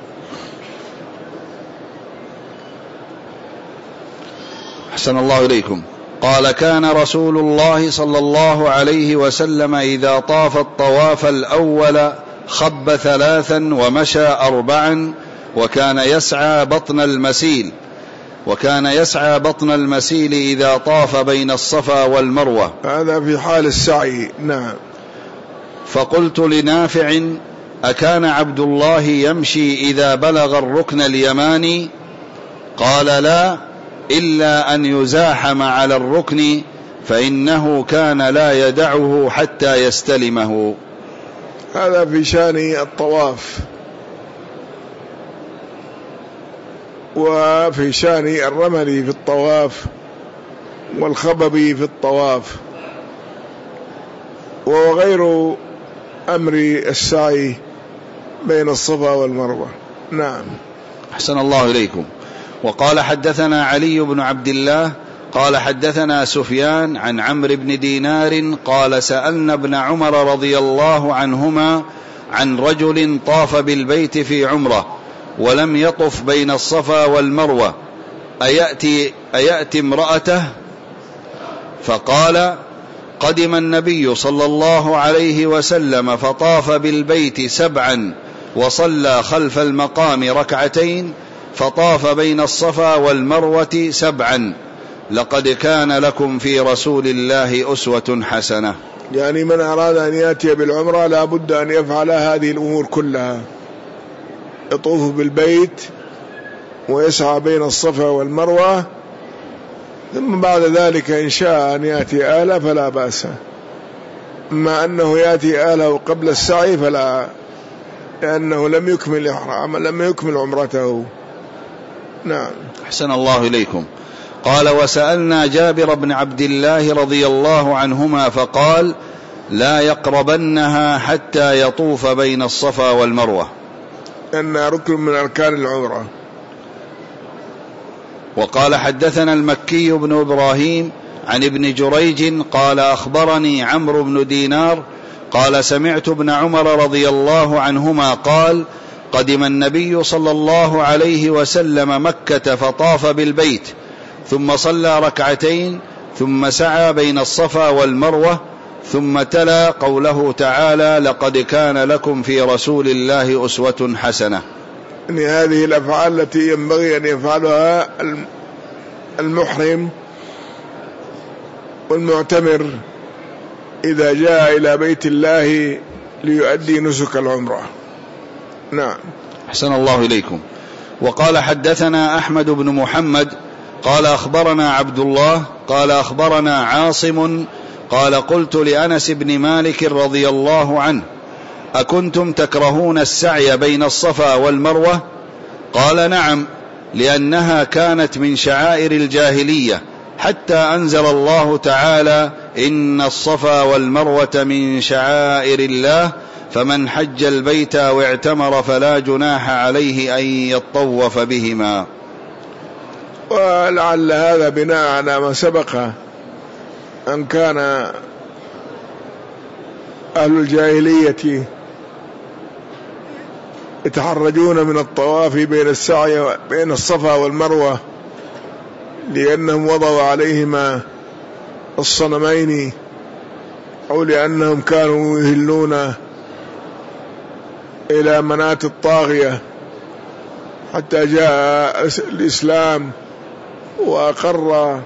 S2: أحسن الله إليكم. قال: كان رسول الله صلى الله عليه وسلم إذا طاف الطواف الأول خب ثلاثا ومشى أربعا، وكان يسعى بطن المسيل وكان يسعى بطن المسيل إذا طاف بين الصفا والمروة.
S1: هذا في حال السعي. نعم.
S2: فقلت لنافع: أكان عبد الله يمشي إذا بلغ الركن اليماني؟ قال: لا، إلا أن يزاحم على الركن فإنه كان لا يدعه حتى يستلمه.
S1: هذا في شان الطواف، وفي شان الرمل في الطواف والخبب في الطواف، وغير أمر السعي بين الصفا والمروة. نعم.
S2: أحسن الله إليكم. وقال: حدثنا علي بن عبد الله قال حدثنا سفيان عن عمرو بن دينار قال: سألنا ابن عمر رضي الله عنهما عن رجل طاف بالبيت في عمره ولم يطف بين الصفا والمروة، أيأتي, أيأتي امرأته؟ فقال: قدم النبي صلى الله عليه وسلم فطاف بالبيت سبعا وصلى خلف المقام ركعتين فطاف بين الصفا والمروة سبعا، لقد كان لكم في رسول الله أسوة حسنة.
S1: يعني من أراد أن يأتي بالعمرة لا بد أن يفعل هذه الأمور كلها: يطوف بالبيت ويسعى بين الصفا والمروة، ثم بعد ذلك إن شاء أن يأتي آله فلا بأس، أما أنه يأتي آله قبل السعي فلا، لأنه لم يكمل إحرام لم يكمل عمرته. نعم.
S2: أحسن الله إليكم. قال: وسألنا جابر بن عبد الله رضي الله عنهما فقال: لا يقربنها حتى يطوف بين الصفا والمروة،
S1: أنها ركن من أركان العمرة.
S2: وقال حدثنا المكي بن إبراهيم عن ابن جريج قال أخبرني عمرو بن دينار قال سمعت ابن عمر رضي الله عنهما قال قدم النبي صلى الله عليه وسلم مكة فطاف بالبيت ثم صلى ركعتين ثم سعى بين الصفا والمروة ثم تلا قوله تعالى لقد كان لكم في رسول الله أسوة حسنة.
S1: يعني هذه الأفعال التي ينبغي أن يفعلها المحرم والمعتمر إذا جاء إلى بيت الله ليؤدي نسك العمرة. نعم.
S2: أحسن الله إليكم. وقال حدثنا أحمد بن محمد قال أخبرنا عبد الله قال أخبرنا عاصم قال قلت لأنس بن مالك رضي الله عنه أكنتم تكرهون السعي بين الصفا والمروة؟ قال نعم، لأنها كانت من شعائر الجاهلية حتى أنزل الله تعالى إن الصفا والمروة من شعائر الله فمن حج البيت أو اعتمر فلا جناح عليه أن يطوف بهما.
S1: ولعل هذا بناء على ما سبق أن كان أهل الجاهلية يتحرجون من الطواف بين السعي بين الصفا والمروة لأنهم وضعوا عليهما الصنمين أو لأنهم كانوا يهلون إلى مناة الطاغية حتى جاء الإسلام وأقر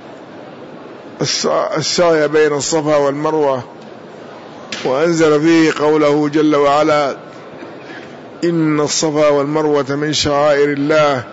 S1: السعي بين الصفا والمروة وأنزل فيه قوله جل وعلا إن الصفا والمروة من شعائر الله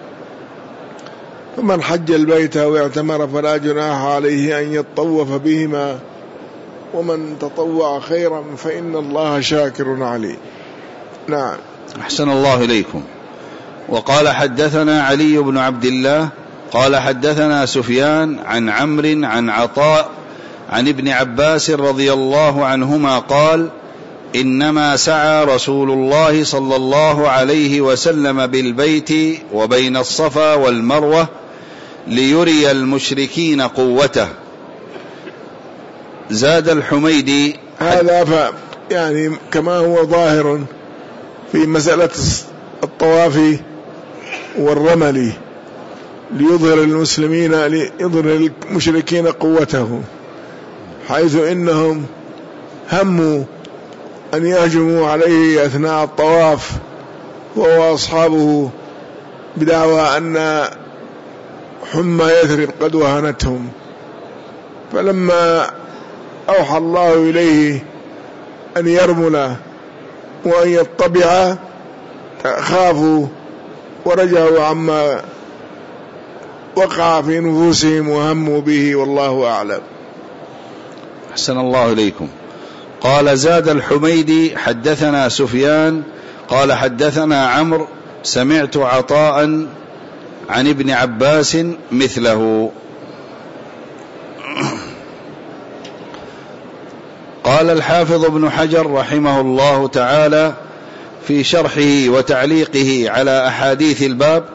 S1: فمن حج البيت واعتمر فلا جناح عليه أن يطوف بهما ومن تطوع خيرا فإن الله شاكر عليم. نعم.
S2: أحسن الله إليكم. وقال حدثنا علي بن عبد الله قال حدثنا سفيان عن عمرو عن عطاء عن ابن عباس رضي الله عنهما قال إنما سعى رسول الله صلى الله عليه وسلم بالبيت وبين الصفا والمروة ليري المشركين قوته. زاد الحميدي
S1: هذا ف يعني كما هو ظاهر في مسألة الطواف والرمل ليظهر المسلمين ليظهر المشركين قوته، حيث إنهم هموا أن يهجموا عليه أثناء الطواف وهو أصحابه بدعوى أن حمى يثرب قد وهنتهم، فلما أوحى الله إليه أن يرمل وأن يطبع خافوا ورجعوا عما وقع في نفوسهم وهموا به والله أعلم.
S2: أحسن الله إليكم. قال زاد الحميدي حدثنا سفيان قال حدثنا عمرو سمعت عطاء عن ابن عباس مثله. قال الحافظ ابن حجر رحمه الله تعالى في شرحه وتعليقه على أحاديث الباب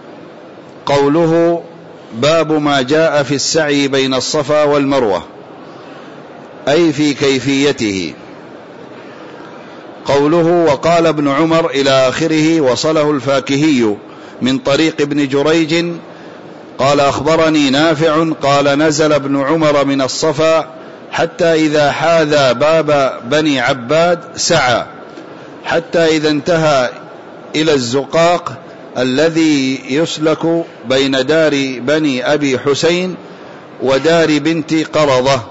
S2: قوله باب ما جاء في السعي بين الصفا والمروة أي في كيفيته. قوله وقال ابن عمر إلى آخره وصله الفاكهي من طريق ابن جريج قال أخبرني نافع قال نزل ابن عمر من الصفا حتى إذا حاذى باب بني عباد سعى حتى إذا انتهى إلى الزقاق الذي يسلك بين دار بني أبي حسين ودار بنت قرضة.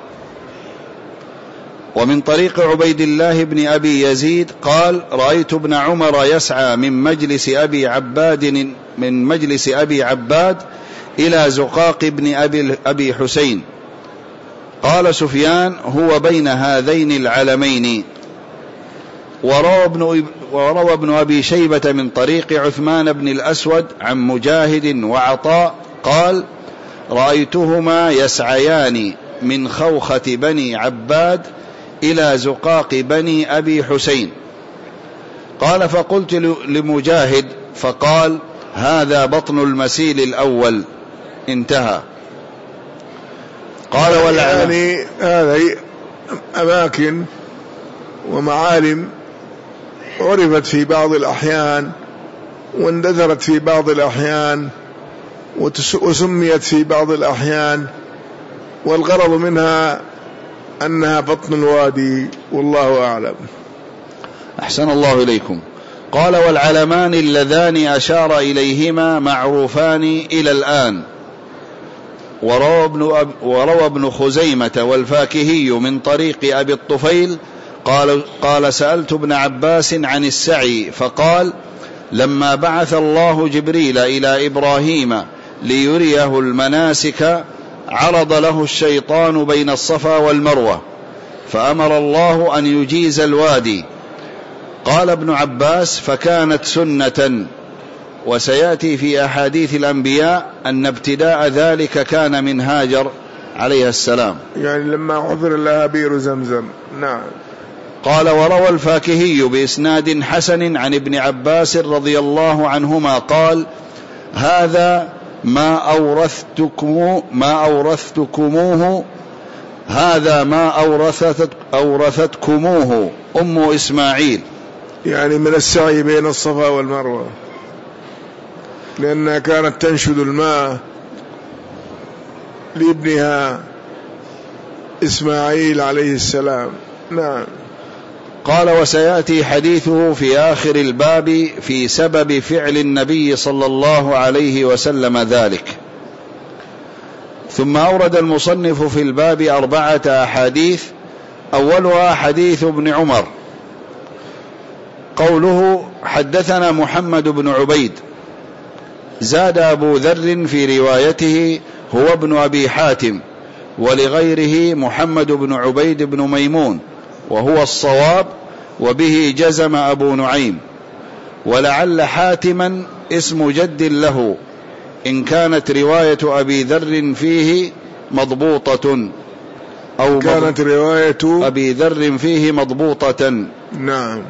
S2: ومن طريق عبيد الله بن أبي يزيد قال رأيت ابن عمر يسعى من مجلس أبي عباد من مجلس أبي عباد إلى زقاق ابن أبي, أبي حسين. قال سفيان هو بين هذين العلمين. وروى ابن, وروى ابن أبي شيبة من طريق عثمان بن الأسود عن مجاهد وعطاء قال رأيتهما يسعيان من خوخة بني عباد إلى زقاق بني أبي حسين. قال فقلت لمجاهد فقال هذا بطن المسيل الأول. انتهى. قال والعلم
S1: يعني هذه أماكن ومعالم عرفت في بعض الأحيان واندثرت في بعض الأحيان وسميت في بعض الأحيان، والغرض منها أنها بطن الوادي، والله أعلم.
S2: أحسن الله إليكم. قال والعلمان اللذان أشار إليهما معروفان إلى الآن. وروى ابن, أب وروى ابن خزيمة والفاكهي من طريق أبي الطفيل قال, قال سألت ابن عباس عن السعي فقال لما بعث الله جبريل إلى إبراهيم ليريه المناسك عرض له الشيطان بين الصفا والمروة فأمر الله أن يجيز الوادي. قال ابن عباس فكانت سنة، وسيأتي في أحاديث الأنبياء أن ابتداء ذلك كان من هاجر عليه السلام،
S1: يعني لما حفر لها بئر زمزم. نعم.
S2: قال وروى الفاكهي بإسناد حسن عن ابن عباس رضي الله عنهما قال هذا ما أورثتكم ما أورثتكموه هذا ما أورثت أورثتكموه أم إسماعيل،
S1: يعني من السعي بين الصفا والمروة، لأنها كانت تنشد الماء لابنها إسماعيل عليه السلام. نعم.
S2: قال وسيأتي حديثه في آخر الباب في سبب فعل النبي صلى الله عليه وسلم ذلك. ثم أورد المصنف في الباب أربعة أحاديث، أولها حديث ابن عمر قوله حدثنا محمد بن عبيد، زاد أبو ذر في روايته هو ابن أبي حاتم، ولغيره محمد بن عبيد بن ميمون وهو الصواب، وبه جزم أبو نعيم، ولعل حاتما اسم جد له إن كانت رواية أبي ذر فيه مضبوطة أو
S1: كانت رواية
S2: أبي ذر فيه مضبوطة.
S1: نعم.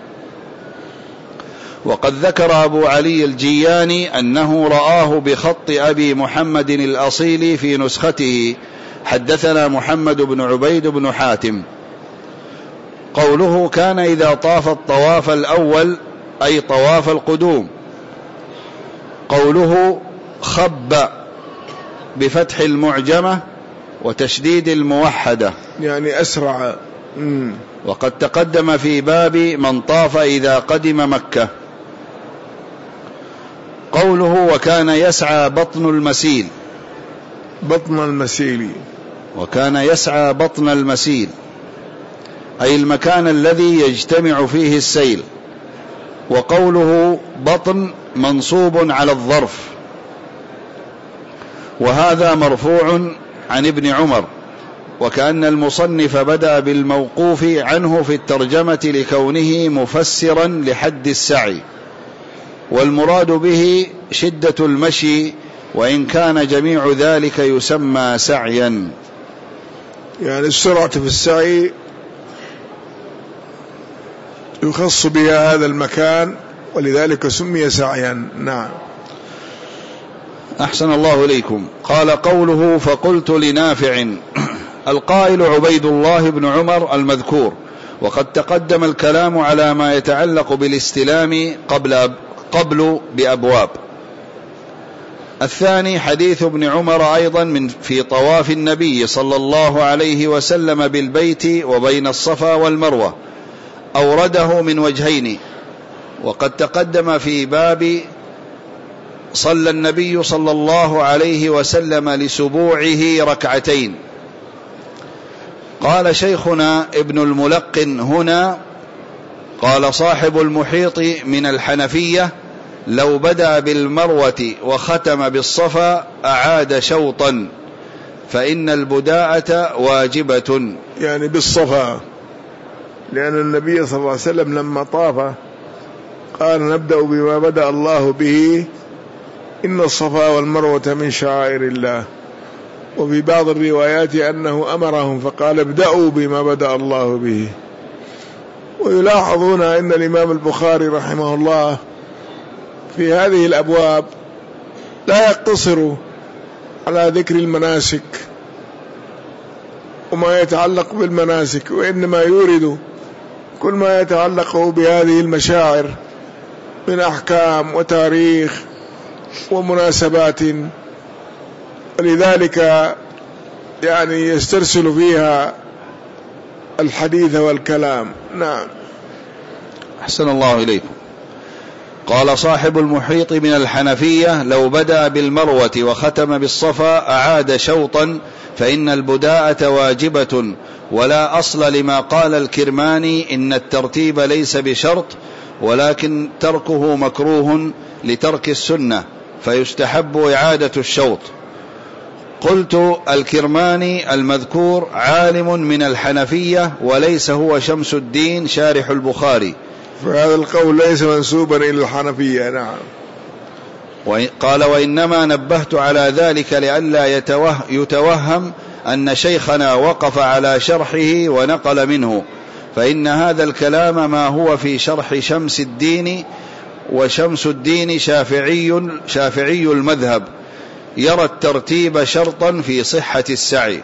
S2: وقد ذكر أبو علي الجياني أنه رآه بخط أبي محمد الأصيل في نسخته حدثنا محمد بن عبيد بن حاتم. قوله كان إذا طاف الطواف الأول أي طواف القدوم. قوله خب بفتح المعجمة وتشديد الموحدة
S1: يعني أسرع. مم.
S2: وقد تقدم في باب من طاف إذا قدم مكة. قوله وكان يسعى بطن المسيل،
S1: بطن المسيل
S2: وكان يسعى بطن المسيل أي المكان الذي يجتمع فيه السيل. وقوله بطن منصوب على الظرف، وهذا مرفوع عن ابن عمر، وكأن المصنف بدأ بالموقوف عنه في الترجمة لكونه مفسرا لحد السعي، والمراد به شدة المشي، وإن كان جميع ذلك يسمى سعيا.
S1: يعني السرعة في السعي يخص بها هذا المكان ولذلك سمي سعيا. نعم.
S2: أحسن الله إليكم. قال قوله فقلت لنافع القائل عبيد الله بن عمر المذكور، وقد تقدم الكلام على ما يتعلق بالاستلام قبل قبل بأبواب. الثاني حديث ابن عمر أيضا من في طواف النبي صلى الله عليه وسلم بالبيت وبين الصفا والمروة، أورده من وجهين، وقد تقدم في باب صلى النبي صلى الله عليه وسلم لسبوعه ركعتين. قال شيخنا ابن الملقن هنا قال صاحب المحيط من الحنفية لو بدأ بالمروة وختم بالصفا أعاد شوطا، فإن البداءة واجبة.
S1: يعني بالصفا، لأن النبي صلى الله عليه وسلم لما طاف قال نبدأ بما بدأ الله به، إن الصفا والمروة من شعائر الله، وفي بعض الروايات أنه أمرهم فقال ابدأوا بما بدأ الله به. ويلاحظون أن الإمام البخاري رحمه الله في هذه الأبواب لا يقتصر على ذكر المناسك وما يتعلق بالمناسك، وإنما يورد كل ما يتعلق بهذه المشاعر من أحكام وتاريخ ومناسبات، ولذلك يعني يسترسل فيها الحديث والكلام. نعم.
S2: أحسن الله إليكم. قال صاحب المحيط من الحنفية: لو بدأ بالمروة وختم بالصفا أعاد شوطا، فإن البداءة واجبة، ولا أصل لما قال الكرماني إن الترتيب ليس بشرط، ولكن تركه مكروه لترك السنة، فيستحب إعادة الشوط. قلت: الكرماني المذكور عالم من الحنفية وليس هو شمس الدين شارح البخاري،
S1: فهذا القول ليس منسوبا إلى الحنفية. نعم.
S2: قال: وإنما نبهت على ذلك لئلا يتوهم أن شيخنا وقف على شرحه ونقل منه، فإن هذا الكلام ما هو في شرح شمس الدين، وشمس الدين شافعي شافعي المذهب، يرى الترتيب شرطا في صحة السعي.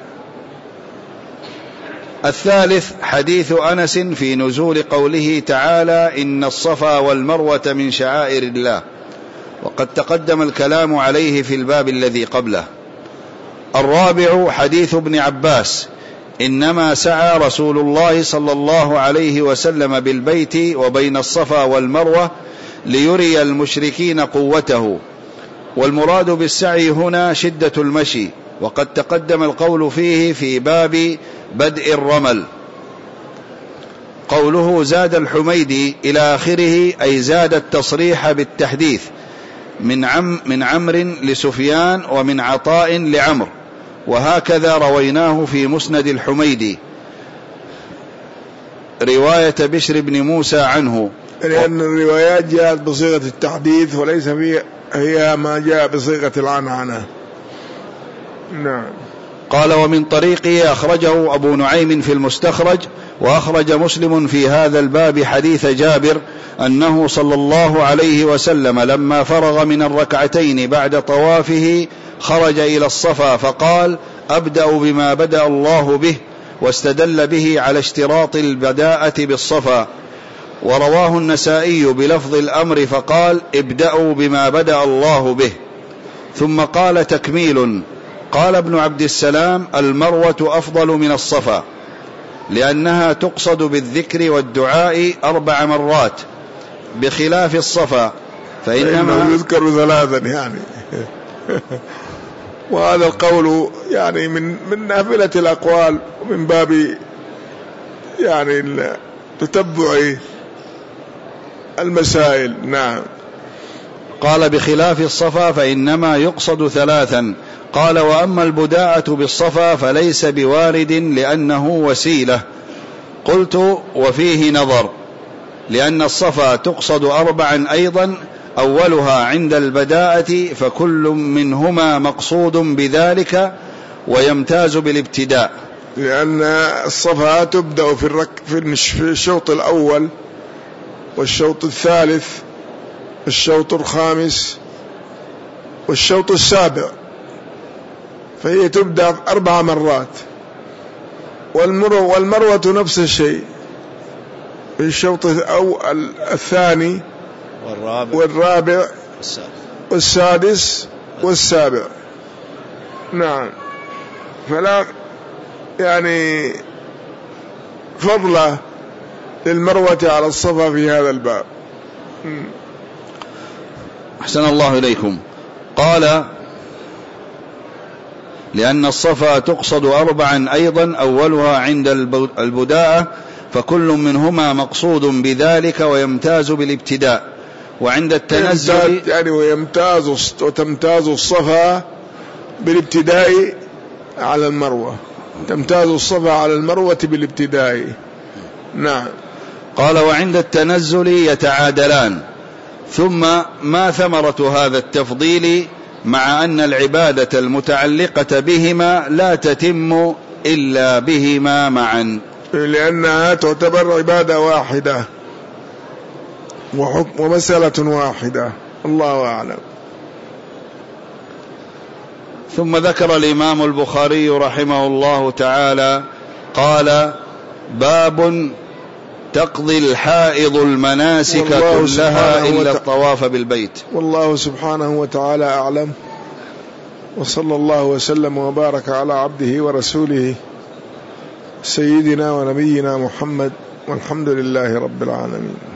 S2: الثالث حديث أنس في نزول قوله تعالى: إن الصفا والمروة من شعائر الله، وقد تقدم الكلام عليه في الباب الذي قبله. الرابع حديث ابن عباس: إنما سعى رسول الله صلى الله عليه وسلم بالبيت وبين الصفا والمروة ليري المشركين قوته، والمراد بالسعي هنا شدة المشي، وقد تقدم القول فيه في باب بدء الرمل. قوله زاد الحميدي إلى آخره أي زاد التصريح بالتحديث من عم من عمرو لسفيان ومن عطاء لعمر، وهكذا رويناه في مسند الحميدي رواية بشر بن موسى عنه،
S1: لأن الروايات جاءت بصيغة التحديث وليس هي ما جاء بصيغة العنعنة. نعم.
S2: قال: ومن طريقه أخرجه أبو نعيم في المستخرج، وأخرج مسلم في هذا الباب حديث جابر أنه صلى الله عليه وسلم لما فرغ من الركعتين بعد طوافه خرج إلى الصفا فقال: أبدأ بما بدأ الله به، واستدل به على اشتراط البداءة بالصفا. ورواه النسائي بلفظ الأمر فقال: ابدأوا بما بدأ الله به. ثم قال تكميل: قال ابن عبد السلام: المروة أفضل من الصفا، لأنها تقصد بالذكر والدعاء أربع مرات بخلاف الصفا فإنما
S1: يذكر ثلاثا يعني وهذا القول يعني من من نافلة الأقوال ومن باب يعني تتبع المسائل. نعم.
S2: قال: بخلاف الصفا فإنما يقصد ثلاثا. قال: وأما البداءة بالصفا فليس بوارد لأنه وسيلة. قلت: وفيه نظر، لأن الصفا تقصد أربعا أيضا، أولها عند البداءة، فكل منهما مقصود بذلك ويمتاز بالابتداء،
S1: لأن الصفا تبدأ في الرك في الشوط الأول والشوط الثالث والشوط الخامس والشوط السابع، فهي تبدأ أربع مرات. والمروة والمروة نفس الشيء في الشوط الثاني
S2: والرابع,
S1: والرابع والسادس والسابع. نعم. فلا يعني فضل للمروة على الصفا في هذا الباب.
S2: أحسن الله إليكم. قال: لأن الصفا تقصد أربعا أيضا، أولها عند البداءة، فكل منهما مقصود بذلك ويمتاز بالابتداء. وعند التنزل
S1: يعني ويمتاز وتمتاز الصفا بالابتداء على المروة، تمتاز الصفا على المروة بالابتداء. نعم.
S2: قال: وعند التنزل يتعادلان. ثم ما ثمرة هذا التفضيل؟ مع أن العبادة المتعلقة بهما لا تتم إلا بهما معا،
S1: لأنها تعتبر عبادة واحدة وحكم ومسألة واحدة. الله أعلم.
S2: ثم ذكر الإمام البخاري رحمه الله تعالى قال: باب تقضي الحائض المناسك كلها إلا الطواف بالبيت.
S1: والله سبحانه وتعالى أعلم، وصلى الله وسلم وبارك على عبده ورسوله سيدنا ونبينا محمد، والحمد لله رب العالمين.